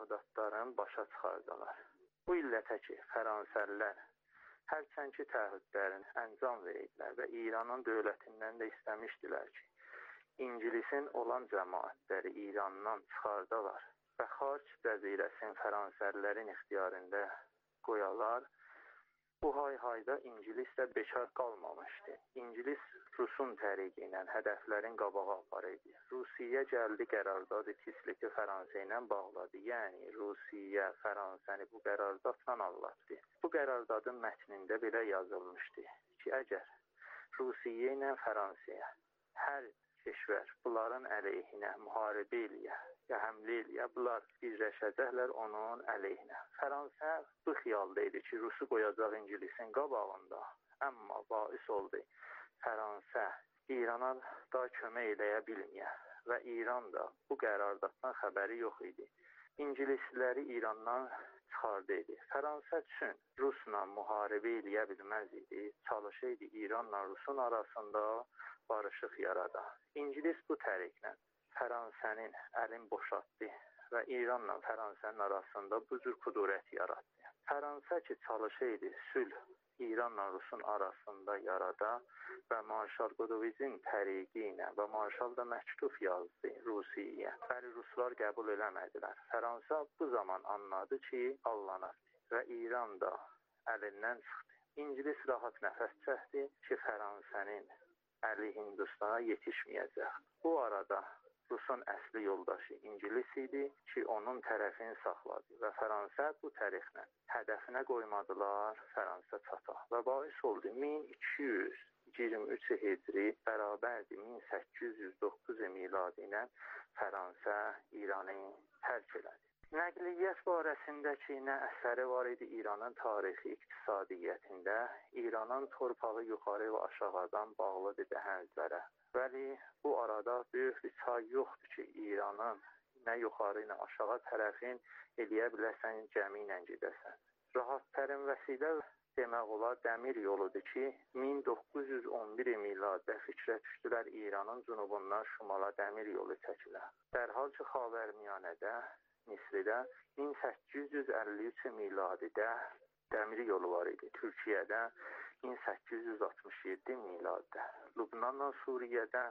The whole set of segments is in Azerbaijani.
təəhhüdatlarını başa çıxardılar. Bu illətə ki, Fransəlilər hərçənki təəhhüdlərin əncam verdilər və İranın dövlətindən də istəmişdilər ki, İngilisin olan cəmaətləri İrandan çıxardalar və Xarc cəzirəsini Fransəlilərin ixtiyarında qoyalar. Bu hay-hayda İngilis də bekar qalmamışdı. İngilis Rusun təriqi ilə hədəflərin qabağa aparırdı. Rusiya gəldi qərardadı Tisliki Fransa ilə bağladı. Yəni Rusiya Fransəni bu qərardatla anlatdı. Bu qərardadın mətnində belə yazılmışdı ki, əgər Rusiya ilə Fransaya hər keşvər bunların əleyhinə müharibə eləyə, ya həmlə eləyə, bunlar birləşəcəklər onun əleyhinə. Fransa bu xiyalda idi ki, Rusu qoyacaq İngilisin qabağında, amma bais oldu. Fransa İrana da kömək eləyə bilməyə və İran da bu qərardatdan xəbəri yox idi. İngilisləri İrandan çıxardı idi. Fransa üçün Rusla müharibə eləyə bilməz idi. Çalışırdı İranla Rusun arasında barışıq yarada. İngilis bu təriklə Fransənin əlini boşaltdı və İranla Fransənin arasında bu cür qudurət yaratdı. Fransa ki çalışırdı sülh İranla Rusun arasında yarada və Marşal Qudovicin təriqi ilə və Marşal da məktub yazdı Rusiyaya. Bəli, Ruslar qəbul eləmədilər. Fransa bu zaman anladı ki, allanır və İran da əlindən çıxdı. İngilis rahat nəfəs çəkdi ki, Fransənin əli Hindistana yetişməyəcək. Bu arada Rusun əsli yoldaşı İngilis idi ki, onun tərəfini saxladı və Fransa bu tərixlə hədəfinə qoymadılar, Fransa çata. Və bais oldu 1223 hicri bərabərdir 1809 miladi ilə Fransa İranı tərk elədi. Nəqliyyat barəsindəki nə əsəri var idi İranın tarixi iqtisadiyyətində, İranın torpağı yuxarı və aşağıdan bağlıdır dəhəzlərə. Bəli, bu arada böyük bir çay yoxdur ki, İranın nə yuxarı ilə aşağı tərəfin eləyə biləsən, gəmi ilə gedəsən. Rahat tərin vəsilə demək olar dəmir yoludur ki, 1911 miladdə fikrə düşdülər İranın cənubundan şimala dəmir yolu çəkilə. Dərhal ki, Xavərmiyanədə Misridə 1853 miladidə dəmir yolu var idi. Türkiyədə 1867 miladdə. Lübnanla Suriyədə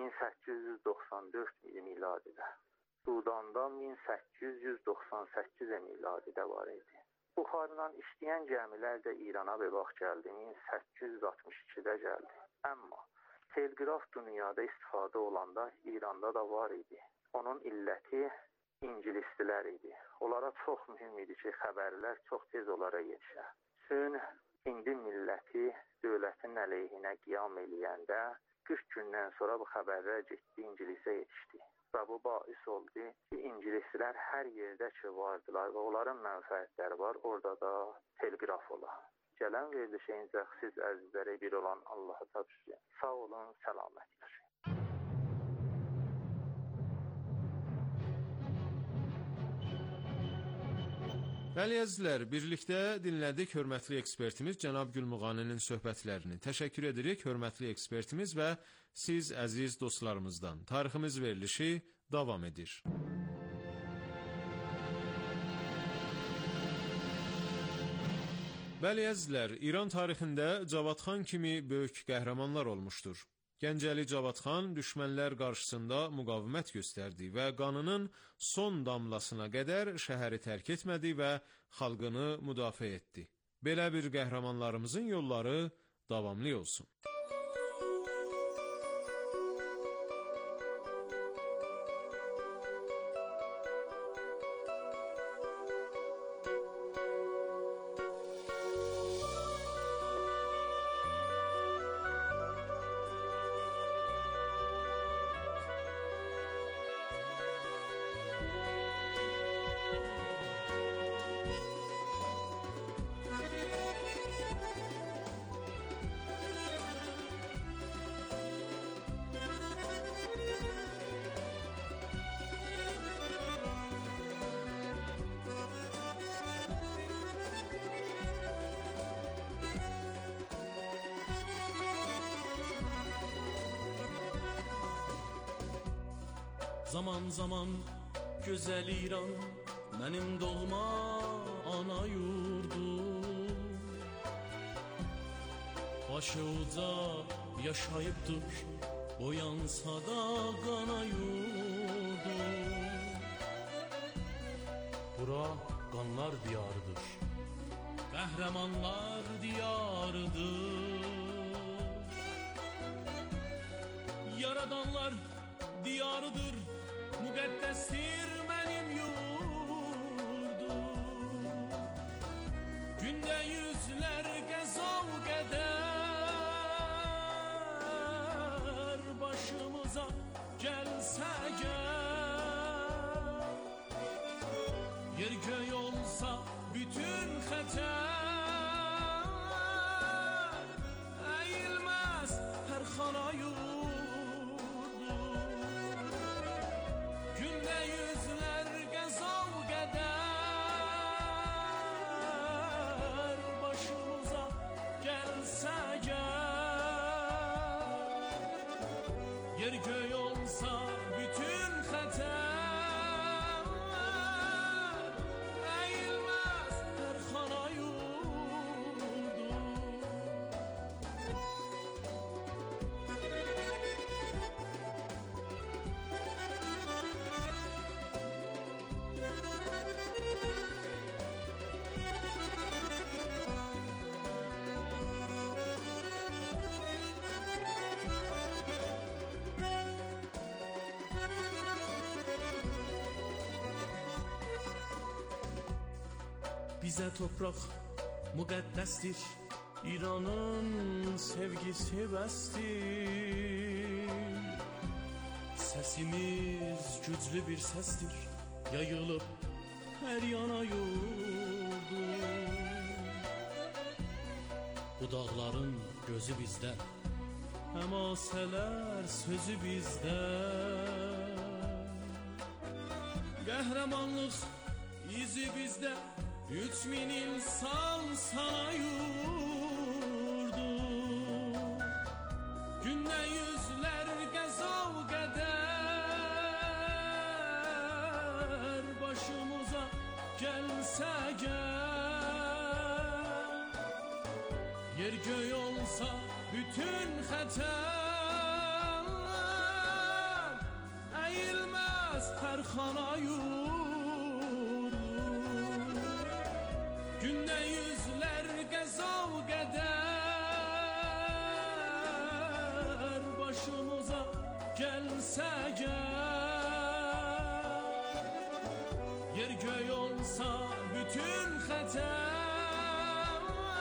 1894 miladidə. Sudanda 1898 miladidə var idi. Buxarla işləyən gəmilər də İrana bir vaxt gəldi. 1862-də gəldi. Amma telqraf dünyada istifadə olanda İranda da var idi. Onun illəti İngilisdilər idi. Onlara çox mühüm idi ki, xəbərlər çox tez onlara yetişə. Çün Hindi milləti dövlətin əleyhinə qiyam eləyəndə 40 gündən sonra bu xəbərlər getdi, İngilisə yetişdi. Və bu bais oldu ki, İngilislər hər yerdə ki vardılar və onların mənfəətləri var, orada da telqraf ola. Gələn verilişə siz əzizlərə bir olan Allah'a təşəkkür. Sağ olun, səlamət yaşayın. Bəli əzizlər, birlikdə dinlədik hörmətli ekspertimiz cənab Gülmuğaninin söhbətlərini. Təşəkkür edirik hörmətli ekspertimiz və siz əziz dostlarımızdan. Tariximiz verilişi davam edir. Bəli əzizlər, İran tarixində Cavadxan kimi böyük qəhrəmanlar olmuşdur. Gəncəli Cavadxan düşmənlər qarşısında müqavimət göstərdi və qanının son damlasına qədər şəhəri tərk etmədi və xalqını müdafiə etdi. Belə bir qəhrəmanlarımızın yolları davamlı olsun. Zaman zaman gözəl İran mənim doğma ana yurdum. Başı uca yaşayıbdır, boyansa da qana yurdum. Bura qanlar diyarıdır, qəhrəmanlar diyarıdır. Yaradanlar diyarıdır, müqəddəsdir mənim yurdum. Gündə yüzlər qəzav qədər başımıza gəlsə gəl. Yer göy olsa bütün xətər, əyilməz hər xana yurdum. Gündə yüzlər qəzav qədər başımıza gəlsə gəl. Yer göy olsa bütün xətər, əyilməz hər xana yurdum. Bizə torpaq müqəddəsdir, İranın sevgisi bəsdir. Səsimiz güclü bir səsdir, yayılıb hər yana yurdum. Bu dağların gözü bizdə, həmasələr sözü bizdə. Qəhrəmanlıq izi bizdə, 3000 insan sana yurdum. Gündə yüzlər qəzav qədər başımıza gəlsə gəl. Yer göy olsa bütün xətər, əyilməz hər xana yurdum. Gündə yüzlər qəzav qədər başımıza gəlsə gəl. Yer göy olsa bütün xətər,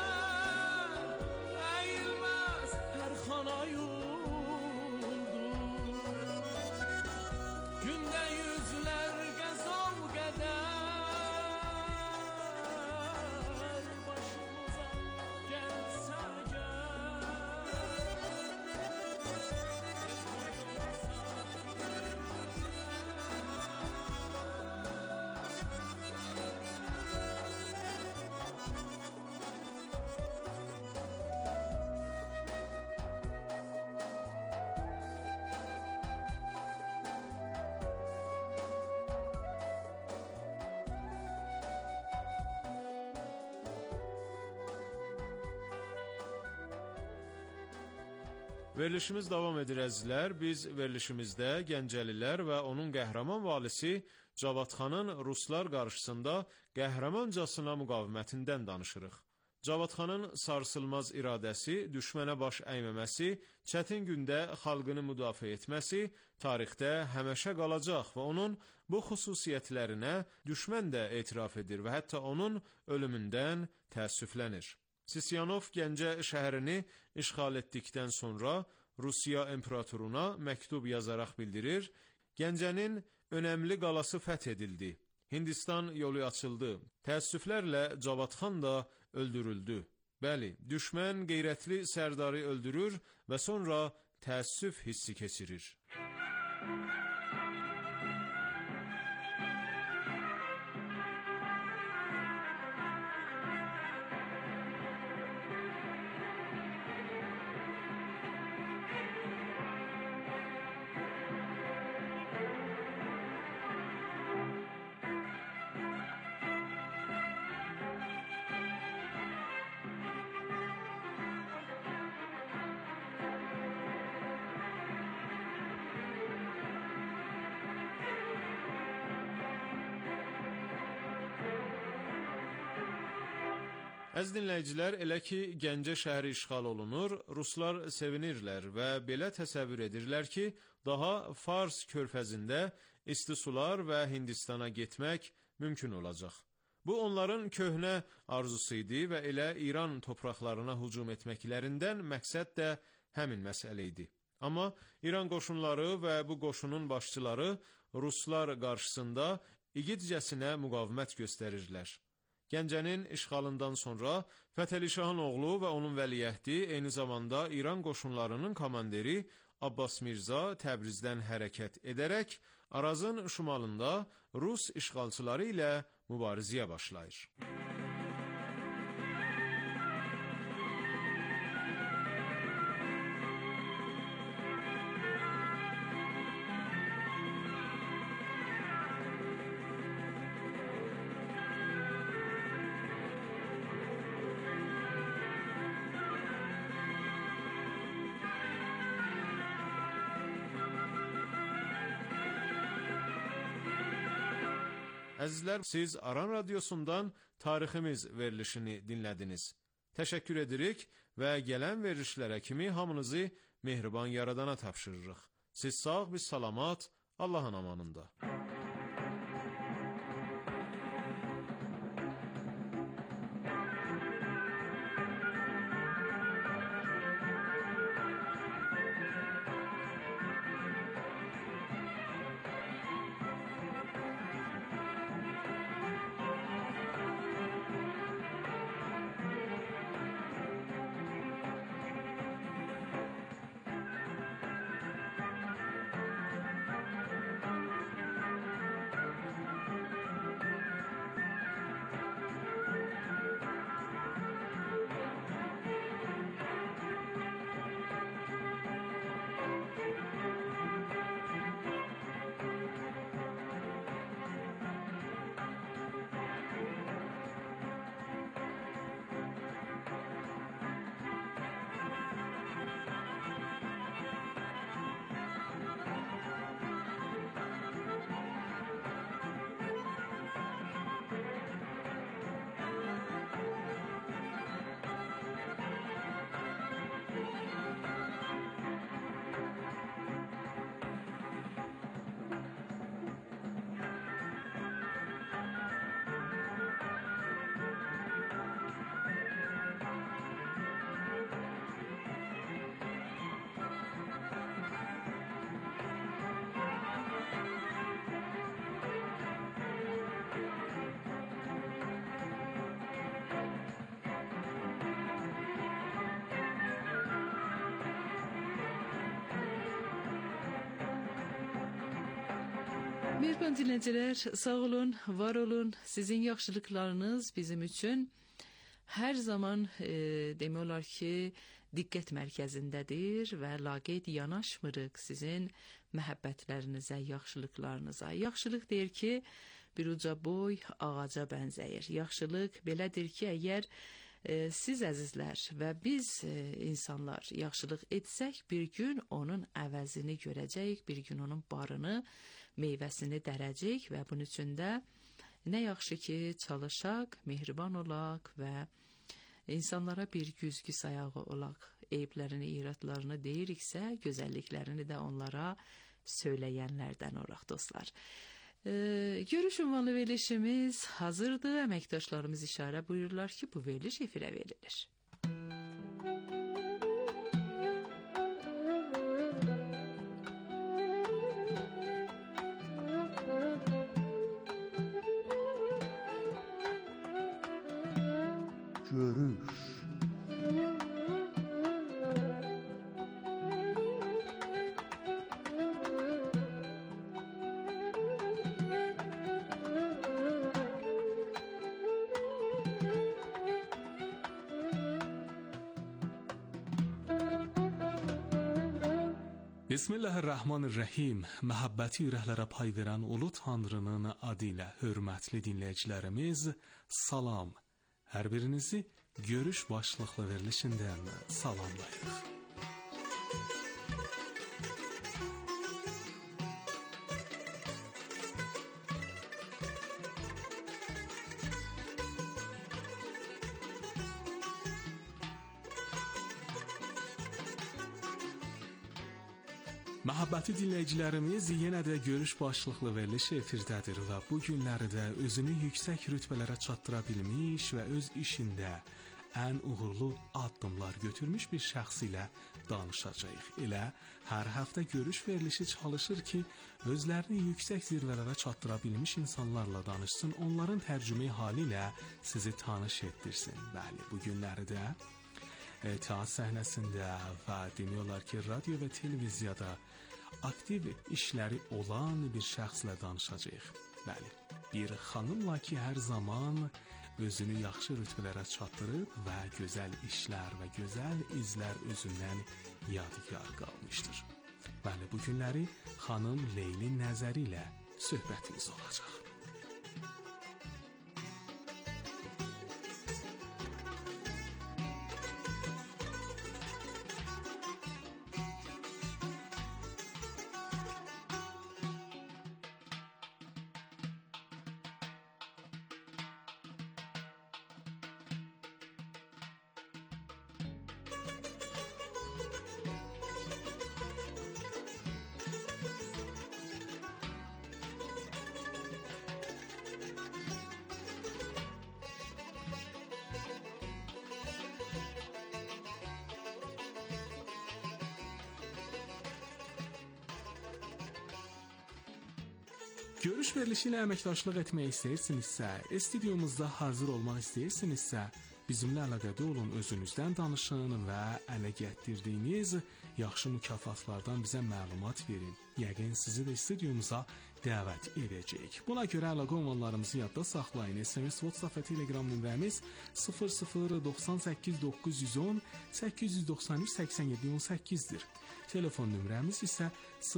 əyilməz hər xana yurdum. Gündə yüzlər qəzav qədər Verilişimiz davam edir əzizlər. Biz verilişimizdə Gəncəlilər və onun qəhrəman valisi Cavadxanın ruslar qarşısında qəhrəmancasına müqavimətindən danışırıq. Cavadxanın sarsılmaz iradəsi, düşmənə baş əyməməsi, çətin gündə xalqını müdafiə etməsi tarixdə həməşə qalacaq və onun bu xüsusiyyətlərinə düşmən də etiraf edir və hətta onun ölümündən təəssüflənir. Sisyanov Gəncə şəhərini işğal etdikdən sonra Rusiya imperatoruna məktub yazaraq bildirir, Gəncənin önəmli qalası fəth edildi, Hindistan yolu açıldı, təəssüflərlə Cavadxan da öldürüldü. Bəli, düşmən qeyrətli sərdarı öldürür və sonra təəssüf hissi keçirir. Əziz dinləyicilər, elə ki, Gəncə şəhəri işğal olunur, ruslar sevinirlər və belə təsəvvür edirlər ki, daha Fars körfəzində isti sular və Hindistana getmək mümkün olacaq. Bu, onların köhnə arzusu idi və elə İran torpaqlarına hücum etməklərindən məqsəd də həmin məsələ idi. Amma İran qoşunları və bu qoşunun başçıları ruslar qarşısında igidcəsinə müqavimət göstərirlər. Gəncənin işğalından sonra Fətəli Şahın oğlu və onun vəliəhdi, eyni zamanda İran qoşunlarının komandiri Abbas Mirza Təbrizdən hərəkət edərək Arazın şimalında Rus işğalçıları ilə mübarizəyə başlayır. Əzizlər, siz Aran Radyosundan tariximiz verilişini dinlədiniz. Təşəkkür edirik və gələn verilişlərə kimi hamınızı mehriban yaradana tapşırırıq. Siz sağ, biz salamat, Allahın amanında. Mehriban dinləyicilər, sağ olun, var olun. Sizin yaxşılıqlarınız bizim üçün hər zaman demək olar ki, diqqət mərkəzindədir və laqeyd yanaşmırıq sizin məhəbbətlərinizə, yaxşılıqlarınıza. Yaxşılıq deyir ki, bir uca boy ağaca bənzəyir. Yaxşılıq belədir ki, əgər siz əzizlər və biz insanlar yaxşılıq etsək, bir gün onun əvəzini görəcəyik, bir gün onun barını, meyvəsini dərəcəyik və bunun üçün də nə yaxşı ki, çalışaq, mehriban olaq və insanlara bir güzgü sayağı olaq. Eyiblərini, iradlarını deyiriksə, gözəlliklərini də onlara söyləyənlərdən olaq, dostlar. Görüş ünvanlı verilişimiz hazırdır. Əməkdaşlarımız işarə buyururlar ki, bu veriliş efirə verilir. Görüş. Bismillahirrahmanirrahim. Məhəbbəti ürəklərə pay verən Ulu Tanrının adı ilə hörmətli dinləyicilərimiz, salam. Hər birinizi görüş başlıqlı verilişindən salamlayırıq. Məhəbbəti dinləyicilərimiz, yenə də görüş başlıqlı veriliş efirdədir və bu günləri də özünü yüksək rütbələrə çatdıra bilmiş və öz işində ən uğurlu addımlar götürmüş bir şəxs ilə danışacağıq. Elə hər həftə görüş verilişi çalışır ki, özlərini yüksək zirvələrə çatdıra bilmiş insanlarla danışsın, onların tərcümeyi hali ilə sizi tanış etdirsin. Bəli, bu günləri də teatr səhnəsində və demək olar ki, radio və televiziyada aktiv işləri olan bir şəxslə danışacağıq. Bəli, bir xanımla ki, hər zaman özünü yaxşı rütbələrə çatdırıb və gözəl işlər və gözəl izlər özündən yadigar qalmışdır. Bəli, bu günləri xanım Leyli Nəzəri ilə söhbətimiz olacaq. Görüş verilişi ilə əməkdaşlıq etmək istəyirsinizsə, studiomuzda hazır olmaq istəyirsinizsə, bizimlə əlaqədə olun, özünüzdən danışın və ələ gətirdiyiniz yaxşı mükafatlardan bizə məlumat verin. Yəqin sizi də studiomuza dəvət edəcəyik. Buna görə əlaqə ünvanlarımızı yadda saxlayın. SMS, WhatsApp və Telegram nömrəmiz 0098 910 893 87 18-dir. Telefon nömrəmiz isə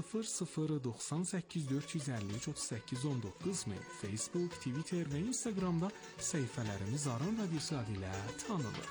0098 453 38 19 mail. Facebook, Twitter və Instagramda səhifələrimiz Aran Radiosu adı ilə tanınır.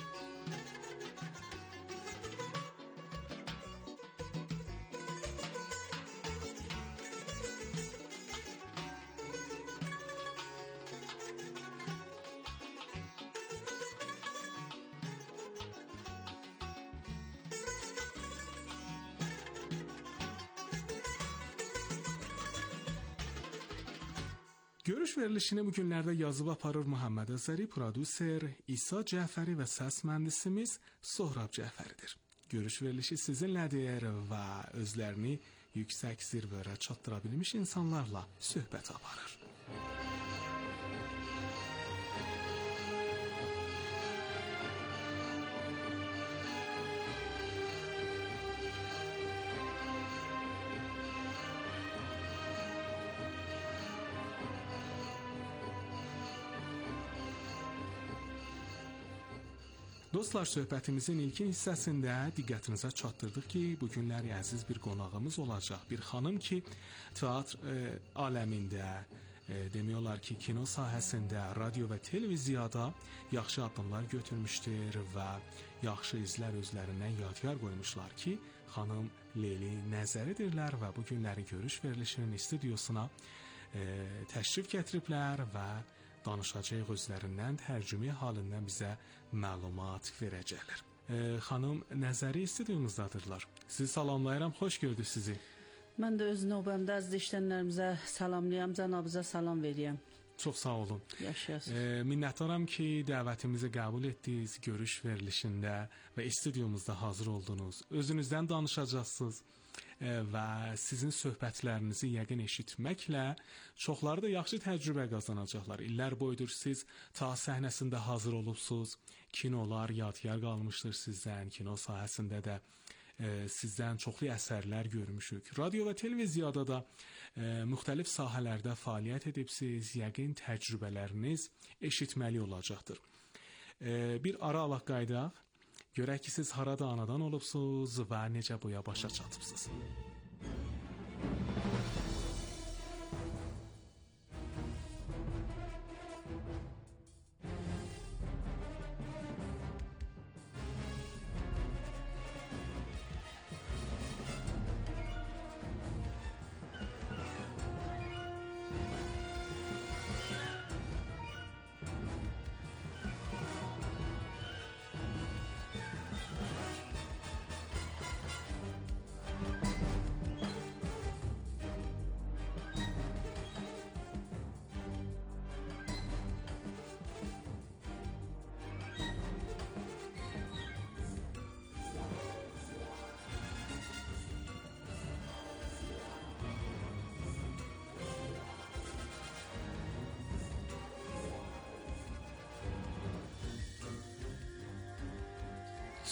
Görüş verilişini bu günlərdə yazıb aparır Muhammed Azəri, prodüser İsa Cəfəri və səs mühəndisimiz Sohrab Cəfəridir. Görüş verilişi sizinlədir və özlərini yüksək zirvələrə çatdıra bilmiş insanlarla söhbət aparır. Dostlar, söhbətimizin ilkin hissəsində diqqətinizə çatdırdıq ki, bu günləri əziz bir qonağımız olacaq. Bir xanım ki, teatr aləmində, demək olar ki, kino sahəsində, radio və televiziyada yaxşı addımlar götürmüşdür və yaxşı izlər özlərindən yadigar qoymuşlar ki, xanım Leyli Nəzəridirlər və bu günləri görüş verilişinin studiosuna təşrif gətiriblər və danışacaq özlərindən, tərcümə halindən bizə məlumat verəcəklər. Xanım Nəzəri studiyomuzdadırlar. Sizi salamlayıram, xoş gördük sizi. Mən də öz növbəmdə əziz işlənlərimizə salamlayam, cənabıza salam veriyəm. Çox sağ olun. Yaşayasınız. Minnətdaram ki, dəvətimizi qəbul etdiniz, görüş verilişində və studiomuzda hazır oldunuz. Özünüzdən danışacaqsınız və sizin söhbətlərinizi yəqin eşitməklə çoxları da yaxşı təcrübə qazanacaqlar. İllər boyudur siz teatr səhnəsində hazır olubsuz, kinolar yadigar qalmışdır sizdən, kino sahəsində də sizdən çoxlu əsərlər görmüşük. Radio və televiziyada da müxtəlif sahələrdə fəaliyyət edibsiz, yəqin təcrübələriniz eşitməli olacaqdır. Bir ara alaq qaydaq. Görək ki, siz harada anadan olubsuz və necə boya başa çatıbsınız.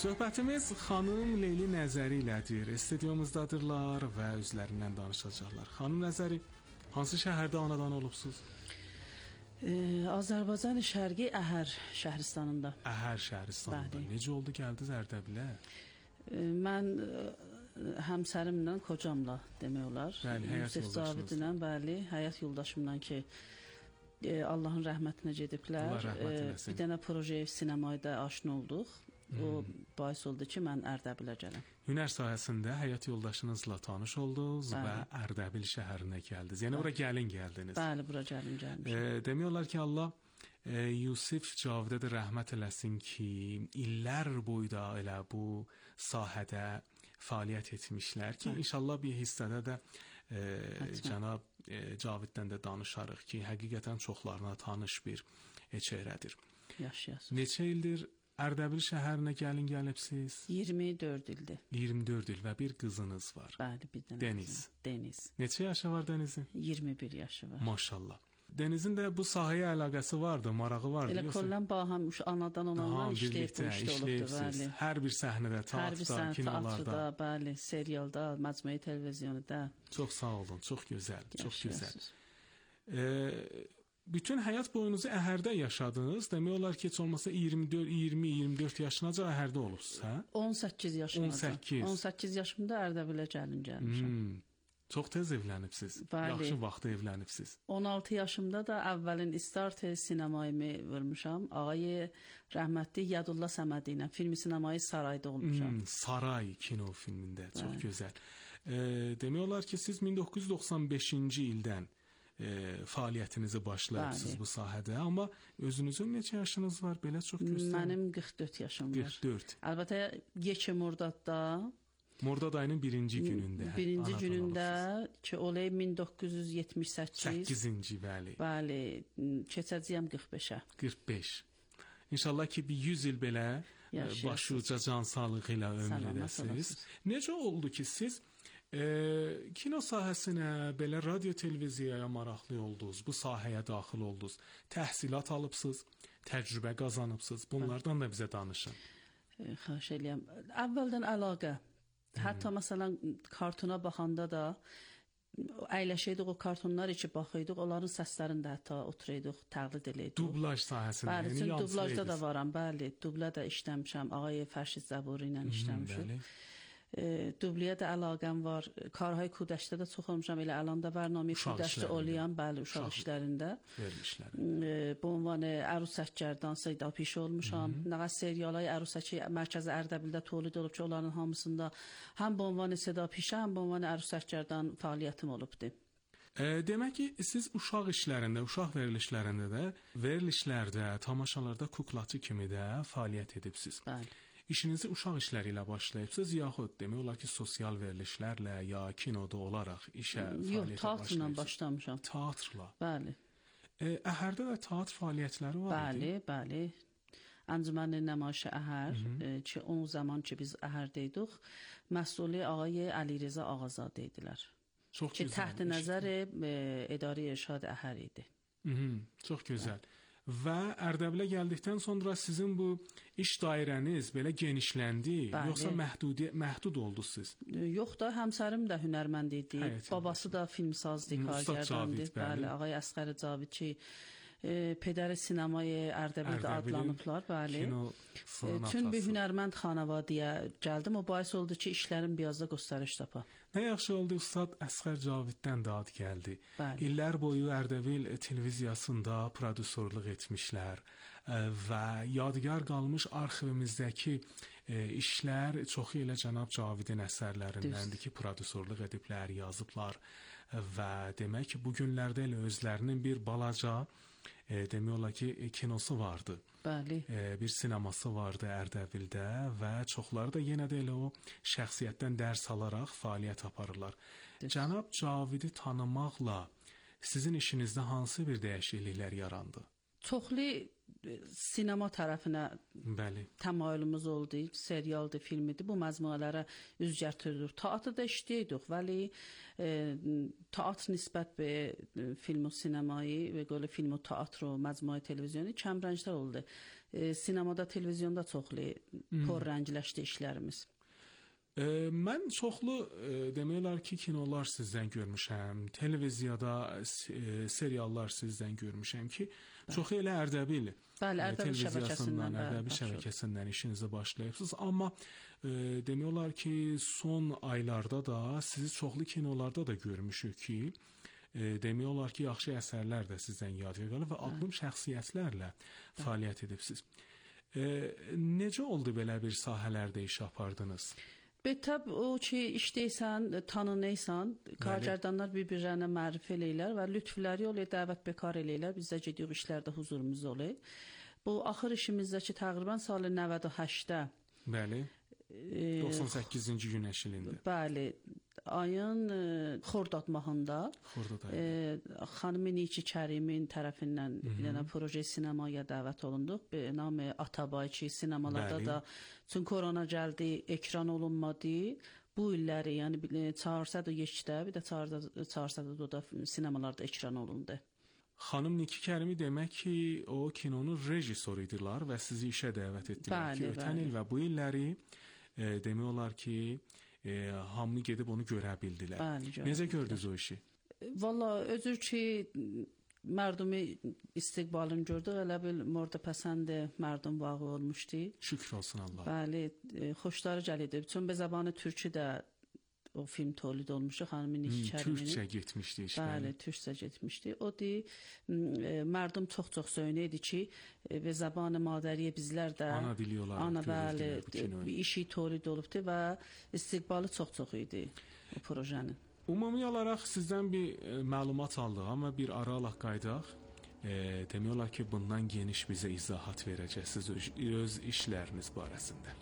Söhbətimiz xanım Leyli Nəzəri ilədir. Studiyomuzdadırlar və özlərindən danışacaqlar. Xanım Nəzəri, hansı şəhərdə anadan olubsuz? Azərbaycan Şərqi Əhər şəhristanında. Əhər şəhristanında. Bəli. Necə oldu gəldiniz Ərdəbilə? Mən həmsərimlə, kocamla demək olar. Bəli, həyat Yusif yoldaşınızla. Cavidlə, bəli, həyat yoldaşımla ki, Allahın rəhmətinə gediblər. Allah rəhmət eləsin. Bir dənə projeye sinemada aşina olduq. O bahis oldu ki, mən Ərdəbilə gələm. Hünər sahəsində həyat yoldaşınızla tanış oldunuz və Ərdəbil şəhərinə gəldiniz. Yəni ora gəlin gəldiniz. Bəli, bura gəlmişəm. Demək olar ki, Allah Yusif Cavidə də rəhmət eləsin ki, illər boyda elə bu sahədə fəaliyyət etmişlər ki, inşallah bir hissədə də cənab Caviddən də danışarıq ki, həqiqətən çoxlarına tanış bir çehrədir. Yaşayasın. Neçə ildir Ərdəbil şəhərinə gəlin gəlibsiz? 24 ildir. 24 il və bir qızınız var. Bəli, bir dənə. Dəniz. Dəniz. Neçə yaşı var Dənizin? 21 yaşı var. Maşallah. Dənizin də bu sahəyə əlaqəsi vardı, marağı vardı. Elə kollən baham anadan ondan işləyib olubdu, bəli. Hər bir səhnədə, teatrda, kinolarda, bəli, serialda, məcmuəyi televizyonda. Çox sağ olun, çox gözəl, çox gözəl. Bütün həyat boyunuzu Əhərdə yaşadınız. Demək olar ki, heç olmasa 20-24 yaşınaca Əhərdə olubsunuz, hə? 18 yaşımda. 18 yaşımda Ərdəbilə gəlmişəm. Çox tez evlənibsiz. Yaxşı vaxtda evlənibsiz. 16 yaşımda da əvvəlin start sinemayımı vurmuşam. Ağay rəhmətli Yadullah Səmədi ilə filmi sinemayı Sarayda olmuşam. Saray kino filmində. Çox gözəl. Demək olar ki, siz 1995-ci ildən fəaliyyətinizi başlayırsınız bu sahədə, amma özünüzün neçə yaşınız var? Belə çox göstərin. Mənim 44 yaşım var. 44. Əlbəttə Yekə Mordadda Mordad ayının birinci günündə. Birinci günündə ki, olay 1978. 8-ci, bəli. Bəli, keçəcəyəm 45-ə. 45. İnşallah ki, bir 100 il belə başuca can sağlığı ilə ömür edəsiniz. Necə oldu ki, siz kino sahəsinə, belə radio televiziyaya maraqlı oldunuz, bu sahəyə daxil oldunuz, təhsilat alıbsınız, təcrübə qazanıbsınız. Bunlardan da bizə danışın. Xahiş eləyəm. Əvvəldən əlaqə. Hətta məsələn kartona baxanda da əyləşəydik, o kartonlar içi baxıydıq, onların səslərini də hətta oturuyduq, təqlid eləydik. Dublaj sahəsində, yəni yansıdıq. Bəli, dublajda da varam, bəli. Dublə də işləmişəm, Ağay Fərşid Zəburi ilə işləmişəm. Dubliyə də əlaqəm var. Karhay Kudəşdə də çox olmuşam. Elə əlanda bərnamə Kudəşdə olayan, bəli, uşaq işlərində. Bu ünvanı Ərusəkgərdan Seyda Piş olmuşam. Nə serialay Ərusəki mərkəzi Ərdəbildə tolid olub ki, onların hamısında həm bu ünvanı Seyda Pişə, həm bu ünvanı Ərusəkgərdan fəaliyyətim olubdu. Demək ki, siz uşaq işlərində, uşaq verilişlərində də, verilişlərdə, tamaşalarda kuklaçı kimi də fəaliyyət edibsiz. Bəli. İşinizi uşaq işləri ilə başlayıbsınız, yaxud demək olar ki, sosial verilişlərlə ya kinoda olaraq işə fəaliyyətə başlayıbsınız? Yox, teatrla başlamışam. Teatrla? Bəli. Əhərdə də teatr fəaliyyətləri var idi? Bəli, bəli. Əncümən Nəmayiş Əhər ki, o zaman ki, biz Əhərdəydik, məsulü Ağay Əlireza Ağazadə idilər. Çox ki, gözəl. Təht nəzəri İdarə İrşad Əhər idi. Çox gözəl. Və Ərdəbilə gəldikdən sonra sizin bu iş dairəniz belə genişləndi, yoxsa məhdud oldunuz siz? Yox da, həmsərim də hünərmənd idi. Babası da filmsazdı, kargərdandı. Bəli, Ağay Əsqəri Cavid ki, pedəri sinemayı Ərdəbildə adlanıblar, bəli. Tüm bir hünərmənd xanavadiyə gəldim. O bahis oldu ki, işlərim biraz da göstəriş tapa. Nə yaxşı oldu, Ustad Əsqər Caviddən də ad gəldi. Bəli. İllər boyu Ərdəbil televiziyasında prodüserlik etmişlər və yadigar qalmış arxivimizdəki işlər çoxu ilə cənab Cavidin əsərlərindəndir ki, prodüserlik ediblər, yazıblar və demək ki, bu günlərdə elə özlərinin bir balaca demək olar ki, kinosu vardı. Bəli. Bir sineması vardı Ərdəbildə və çoxları da yenə də elə o şəxsiyyətdən dərs alaraq fəaliyyət aparırlar. Cənab Cavidi tanımaqla sizin işinizdə hansı bir dəyişikliklər yarandı? Çoxlu sinema tərəfinə Bəli. təmayülümüz oldu. Serialdır, filmidir. Bu məzmunlara üz gətirdik. Teatrda işləyirdik, vəli teatr nisbət be film və sinemayı və belə film və teatr və məcmuə televizyonu kəmrəngdə oldu. Sinemada, televizyonda çoxlu porrəngləşdi işlərimiz. Mən çoxlu demək olar ki, kinolar sizdən görmüşəm, televiziyada seriallar sizdən görmüşəm ki, çoxu elə Ərdəbil televiziyasından, Ərdəbil şəbəkəsindən işinizi başlayıbsınız. Amma demək olar ki, son aylarda da sizi çoxlu kinolarda da görmüşük ki, demək olar ki, yaxşı əsərlər də sizdən yadigar qalıb və adlı şəxsiyyətlərlə fəaliyyət edibsiniz. Necə oldu belə bir sahələrdə iş apardınız? Tabi o ki işdəysən, tanınıysan, kargərdanlar bir-birlərinə mərif eləyirlər və lütfləri oluyor, dəvət bekar eləyirlər. Biz də gedirik işlərdə huzurumuz oluyor. Bu axır işimizdəki təqribən salı 98-də. Bəli. 98-ci günəş ilində. Bəli. Ayın Xordad mahında xanım Niki Kərimin tərəfindən bir dənə proje sinemaya dəvət olunduq. Namı Atabay ki, sinemalarda da çünki korona gəldi, ekran olunmadı. Bu illəri, yəni Çağırsada-Yeşdə, bir də Çağırsada da sinemalarda ekran olundu. Xanım Niki Kərimi demək ki, o kinonun rejissoru idilər və sizi işə dəvət etdilər ki, ötən il və bu illəri demək olar ki, hamını gedib onu görə bildilər. Necə gördünüz o işi? Valla özür ki, mərdumi istiqbalını gördük, elə bil morda pəsəndi mərdum vağı olmuşdu. Şükür olsun Allah. Bəli, xoşları gəlidi. Çün be zabanı türkü də o film tolid olmuşdu, xanım Niki Kəriminin. Türkçə getmişdi işlər. Bəli, türkçə getmişdi. O di, mərdum çox-çox söynəydi ki, və zabanı madəriyə bizlər də ana dili olaraq görürdülər bu kinoyu. İşi tolid olubdu və istiqbalı çox-çox idi o projenin. Ümumi olaraq sizdən bir məlumat aldıq, amma bir aralıq qaydaq. Demək olar ki, bundan geniş bizə izahat verəcəksiniz öz işləriniz barəsində.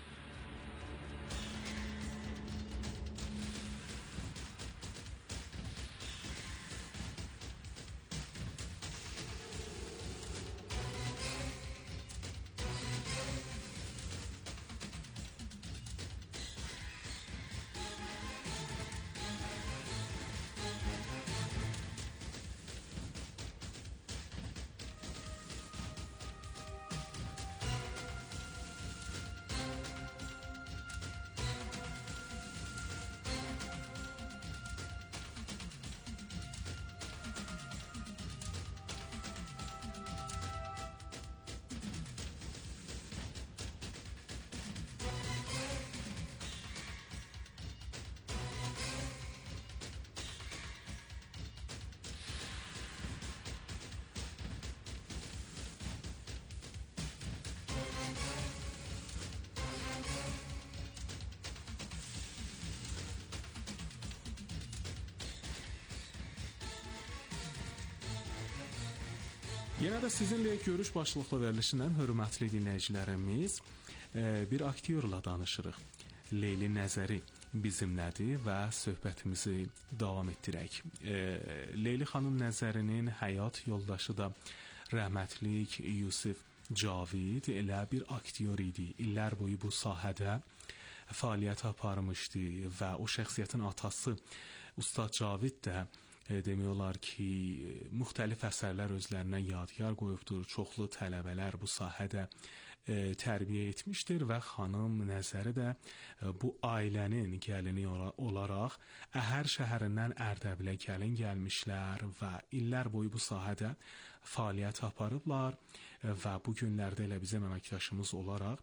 Yenə də sizinlə görüş başlıqlı verilişindən hörmətli dinləyicilərimiz bir aktyorla danışırıq. Leyli Nəzəri bizimlədir və söhbətimizi davam etdirək. Leyli xanım Nəzərinin həyat yoldaşı da rəhmətlik Yusif Cavid elə bir aktyor idi. İllər boyu bu sahədə fəaliyyət aparmışdı və o şəxsiyyətin atası Ustad Cavid də demək olar ki, müxtəlif əsərlər özlərinə yadigar qoyubdur. Çoxlu tələbələr bu sahədə tərbiyə etmişdir və xanım Nəzəri də bu ailənin gəlini olaraq Əhər şəhərindən Ərdəbilə gəlin gəlmişlər və illər boyu bu sahədə fəaliyyət aparıblar və bu günlərdə elə bizim əməkdaşımız olaraq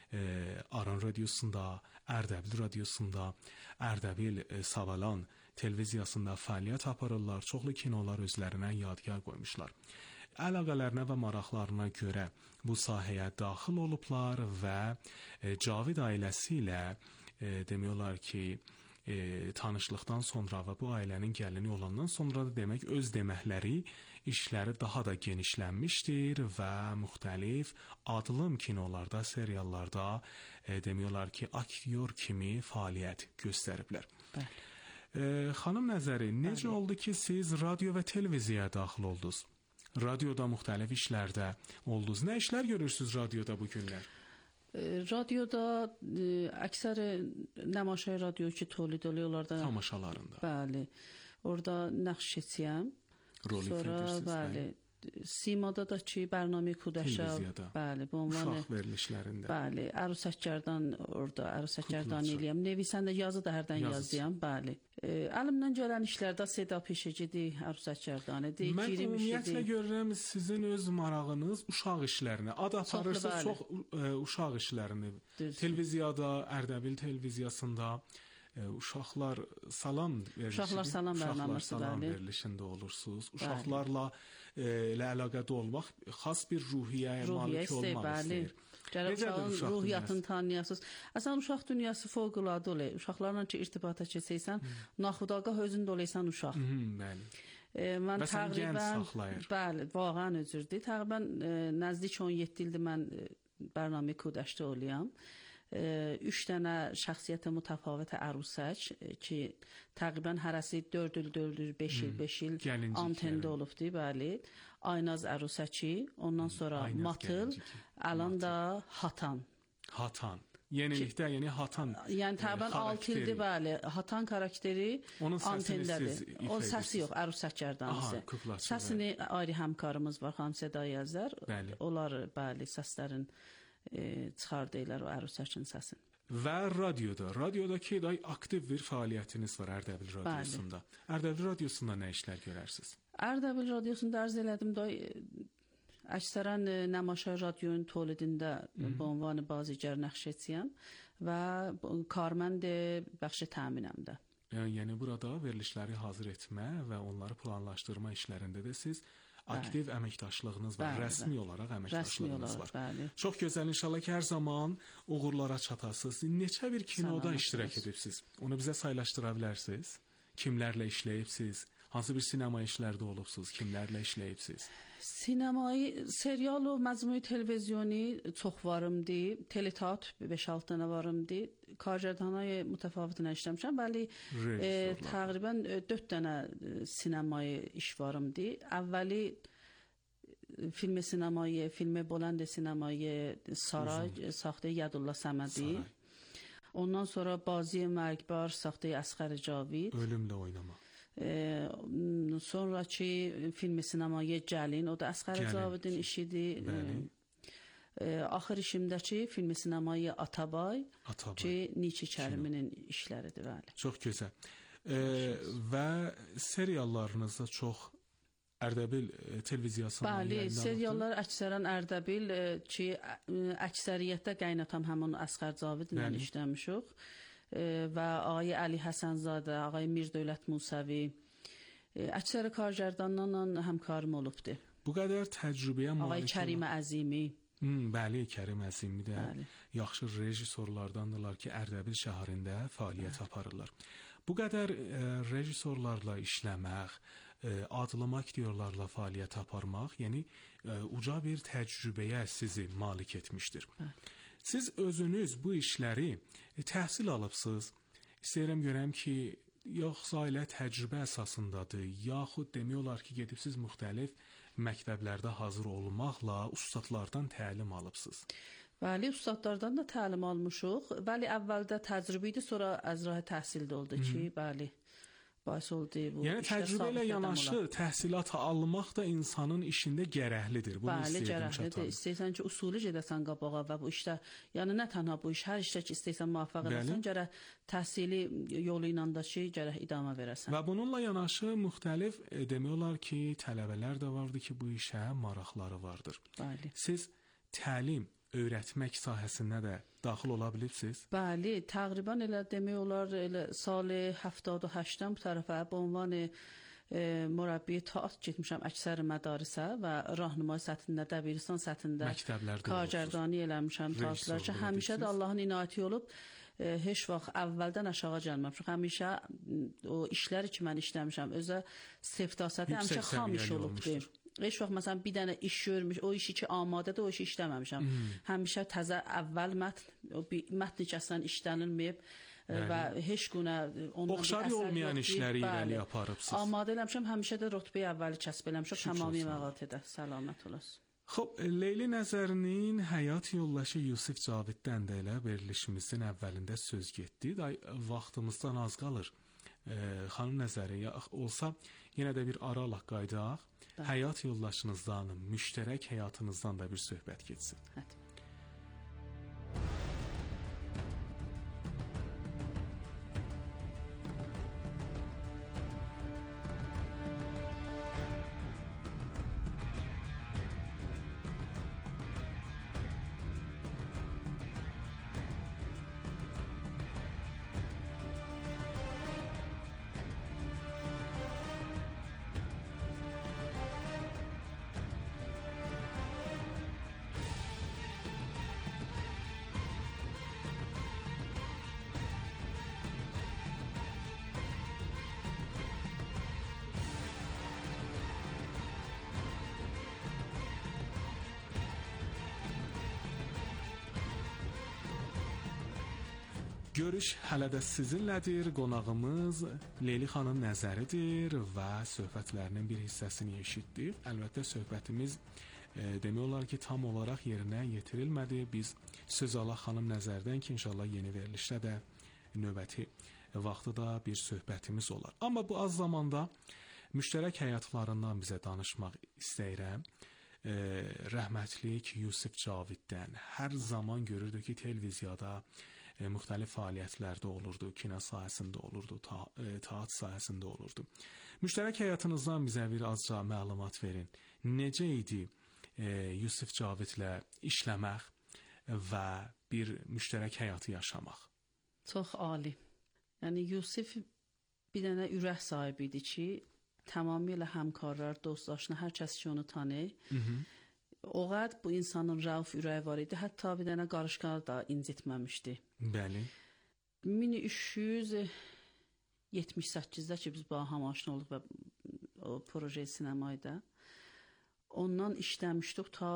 Aran radiosunda, Ərdəbil radiosunda, Ərdəbil Savalan televiziyasında fəaliyyət aparırlar, çoxlu kinolar özlərinə yadigar qoymuşlar. Əlaqələrinə və maraqlarına görə bu sahəyə daxil olublar və Cavid ailəsi ilə demək olar ki, tanışlıqdan sonra və bu ailənin gəlini olandan sonra da demək öz deməkləri işləri daha da genişlənmişdir və müxtəlif adlım kinolarda, seriallarda demək olar ki, aktyor kimi fəaliyyət göstəriblər. Xanım Nəzəri, necə oldu ki, siz radio və televiziyaya daxil oldunuz? Radioda müxtəlif işlərdə oldunuz. Nə işlər görürsüz radioda bu günlər? Radioda əksər namaşay radio ki tolid oluyorlar da tamaşalarında. Bəli. Orada nəqş keçirəm. Sonra bəli. Simada da ki برنامه کودشا بله به عنوان uşaq verilişlərində. Bəli, Ərusəkkardan orada Ərusəkkardan eləyəm. Nevisəndə yazı da hərdən yazıyam, bəli. Əlimdən gələn işlərdə seda peşəcidir, Ərusəkkardan idi, Mən ümumiyyətlə görürəm sizin öz marağınız uşaq işlərinə. Ad aparırsınız çox uşaq işlərini. Televiziyada, Ərdəbil televiziyasında uşaqlar salam verilişində olursunuz. Uşaqlarla ilə əlaqədə olmaq xas bir ruhiyyəyə malik olmaq istəyir. Uşağın ruhiyyatını tanıyasınız. Əslən uşaq dünyası fövqəladə olur. Uşaqlarla ki irtibata keçsən, naxudagah özün də olsan uşaq. Bəli. Mən təqribən bəli, واقعا özürdü. Təqribən nəzdik 17 ildir mən برنامه کودشdə oluyam. 3 dənə şəxsiyyətə mütəfavit ərusək ki, təqribən hərəsi 4 il, 5 il antende olubdu, bəli. Aynaz ərusəki, ondan sonra Matıl, alan da Hatan. Hatan. Yenilikdə, yəni Hatan. Yəni təqribən 6 ildir, bəli. Hatan karakteri antendədir. O səsi yox, ərusəklərdən isə. Səsini ayrı həmkarımız var, xanım Seda Yazar. Onlar, bəli, səslərin çıxardırlar o ərusəkin səsini. Və radiodakı da aktiv bir fəaliyyətiniz var Ərdəbil radiosunda. Ərdəbil radiosunda nə işlər görərsiniz? Ərdəbil radiosunda arz elədim da əksərən namaşay radionun tolidində bu ünvanı bazigar nəqş etsiyəm və karmənd bəxşi təminəm də. Yəni burada verilişləri hazır etmə və onları planlaşdırma işlərində də siz aktiv əməkdaşlığınız var, rəsmi olaraq əməkdaşlığınız var. Çox gözəl, inşallah ki, hər zaman uğurlara çatasınız. Neçə bir kinoda iştirak edibsiz? Onu bizə saylaşdıra bilərsiniz? Kimlərlə işləyibsiz? Hansı bir sinema işlərdə olubsuz? Kimlərlə işləyibsiz? Sinemayı, serial و مجموعه تلویزیونی çox varımdı. Teleteatr 5-6 dənə varımdı. Kargərdanay mütəfavit işləmişəm, bəli təqribən 4 dənə sinemayı iş varımdı. Əvvəli film sinemayı, film بلند sinemayı Saray saxtı Yadullah Səmədi. Ondan sonra Bazi Mərgbar saxtı Əsqər Cavid. Ölümlə oynamaq. Sonraki film sinemayı Cəlin, o da Əsqər Cavidin işidir. Axır işimdəki film sinemayı Atabay ki, Niki Kəriminin işləridir. Çox gözəl. Və seriallarınızda çox Ərdəbil televiziyasında bəli, seriallar əksərən Ərdəbil ki, əksəriyyətdə qaynatam həmin Əsqər Cavidlə işləmişik. Və ağay Əli Həsənzadə, ağay Mirdövlət Musəvi əksəri kargərdanlarla həmkarım olubdu. Bu qədər təcrübəyə malik ağay Kərim Əzimi. Bəli, Kərim Əzimi də yaxşı rejissorlardandırlar ki, Ərdəbil şəhərində fəaliyyət aparırlar. Bu qədər rejissorlarla işləmək, adlı aktyorlarla fəaliyyət aparmaq, yəni uca bir təcrübəyə sizi malik etmişdir. Siz özünüz bu işləri təhsil alıbsınız. İstəyirəm görəm ki, yoxsa elə təcrübə əsasındadır, yaxud demək olar ki, gedibsiz müxtəlif məktəblərdə hazır olmaqla ustadlardan təlim alıbsınız. Bəli, ustadlardan da təlim almışıq. Bəli, əvvəldə təcrübə idi, sonra az rah təhsildə oldu ki, bəli. Yəni təcrübə ilə yanaşı təhsilat almaq da insanın işində gərəklidir. Bəli, gərəklidir. İstəyirsən ki, usulü gedəsən qabağa və bu işdə, yəni nə tənha bu iş, hər işdə ki, istəyirsən muvaffaq edəsən, gərək təhsili yolu ilə da ki, gərək idamə verəsən. Və bununla yanaşı müxtəlif demək olar ki, tələbələr də vardır ki, bu işə maraqları vardır. Bəli. Siz təlim, öyrətmək sahəsində də daxil ola bilibsiz? Bəli, təqribən elə demək olar elə sal 78-dan bu tərəfə bu ünvan mürəbbi taat getmişəm əksər mədarisə və rahnumay səthində, dəbiristan səthində kargərdani eləmişəm taatlar ki, həmişə də Allahın inayəti olub. Heç vaxt əvvəldən aşağı gəlməmişəm. Həmişə o işləri ki, mən işləmişəm, özə sevdasəti həmişə xam iş olubdur. Heç vaxt məsələn bir dənə iş görmüş, o işi ki amadədir, o işi işləməmişəm. Həmişə təzə əvvəl mətn, o mətn ki əslən işlənilməyib, və heç günə ondan oxşar olmayan işləri irəli aparıbsınız. Amadə eləmişəm, həmişə də rütbəyə əvvəli kəsb eləmişəm, tamamilə məğatıda. Səlamət olasın. Xoş, Leyli Nəzərinin həyat yoldaşı Yusif Caviddən də elə verilişimizin əvvəlində söz getdi. Vaxtımızdan az qalır. Xanım Nəzəri olsa yenə də bir aralaq qaydaq. Həyat yoldaşınızdan, müştərək həyatınızdan da bir söhbət getsin. Hətta. Görüş hələ də sizinlədir. Qonağımız Leyli xanım Nəzəridir və söhbətlərinin bir hissəsini eşitdik. Əlbəttə söhbətimiz demək olar ki, tam olaraq yerinə yetirilmədi. Biz söz alaq xanım Nəzərdən ki, inşallah yeni verilişdə də növbəti vaxtda bir söhbətimiz olar. Amma bu az zamanda müştərək həyatlarından bizə danışmaq istəyirəm. Rəhmətlik Yusif Caviddən hər zaman görürdük ki, televiziyada müxtəlif fəaliyyətlərdə olurdu, kino sahəsində olurdu, teatr sahəsində olurdu. Müştərək həyatınızdan bizə bir azca məlumat verin. Necə idi Yusif Cavidlə işləmək və bir müştərək həyatı yaşamaq? Çox ali. Yəni Yusif bir dənə ürək sahibi idi ki, tamamilə həmkarlar, dostdaşlar, hər kəs ki onu tanıyır. O qədər bu insanın rauf ürəyi var idi. Hətta bir dənə qarışqalar da incitməmişdi. Bəli. 1378-də ki biz baham aşina olduq və o proje sinemayda. Ondan işləmişdik ta